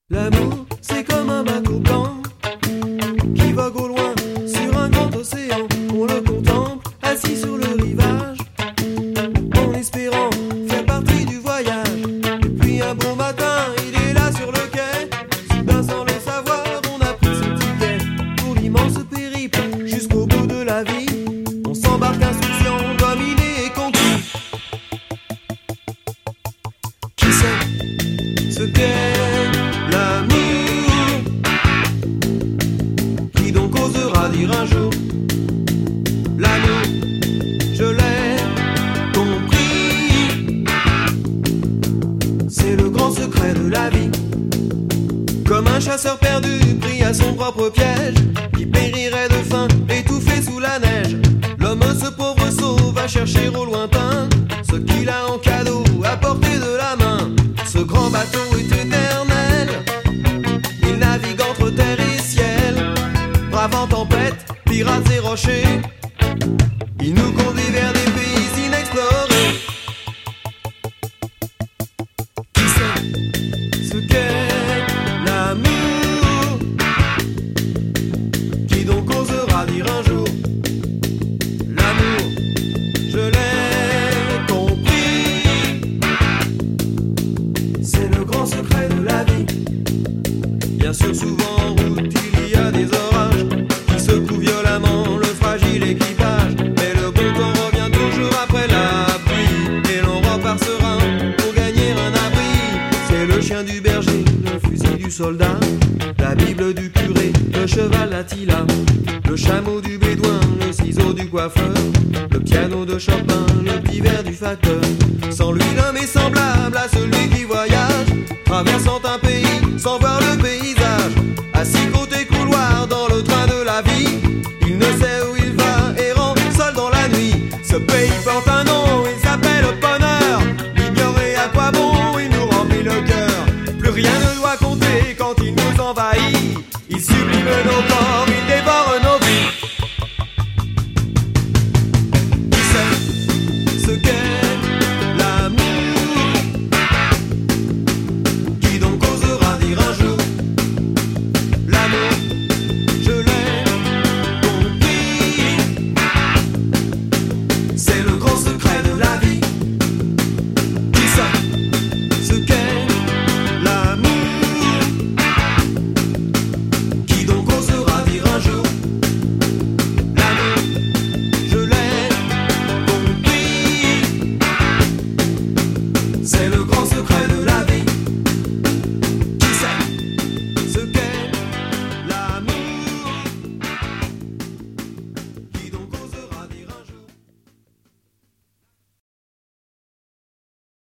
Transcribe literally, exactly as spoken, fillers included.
L'amour, c'est comme un bateau blanc qui vogue au loin sur un grand océan. On le contemple assis sur le rivage, en espérant faire partie du voyage. Et puis un beau matin, il est là sur le quai. Soudain, sans le savoir, on a pris son ticket pour l'immense périple jusqu'au bout de la vie. On s'embarque insouciant, dominé et conquis. Qui sait ce qu'est l'amour? Qui donc osera dire un jour l'amour? Je l'ai compris, c'est le grand secret de la vie. Comme un chasseur perdu pris à son propre piège, qui périrait de faim, étouffé sous la neige. L'homme, ce pauvre sot, va chercher au lointain ce qu'il a en cadeau à portée de la main. Ce grand bateau est éternel, il navigue entre terre et ciel, bravant tempête, pirates et rochers. Il nous conduit vers des pays inexplorés. Qui sait ce qu'est l'amour? Qui donc osera dire un jour l'amour? Je l'ai compris, c'est le grand secret de la vie. Bien sûr, souvent en route il y a des orages qui secouent violemment le fragile équipage, mais le bon temps revient toujours après la pluie, et l'on repart serein pour gagner un abri. C'est le chien du berger, le fusil du soldat, la Bible du curé, le cheval d'Attila, le chameau du bédouin, le ciseau du coiffeur, le piano de Chopin, le piver du facteur. Sans lui, l'homme est semblable à celui qui voyage, traversant un pays sans voir le paysage. Assis côté couloir dans le train de la vie, il ne sait où il va, errant seul dans la nuit. Ce pays porte un nom, il s'appelle bonheur. L'ignorer à quoi bon, il nous remplit le cœur. Plus rien ne doit compter quand il nous envahit, il sublime nos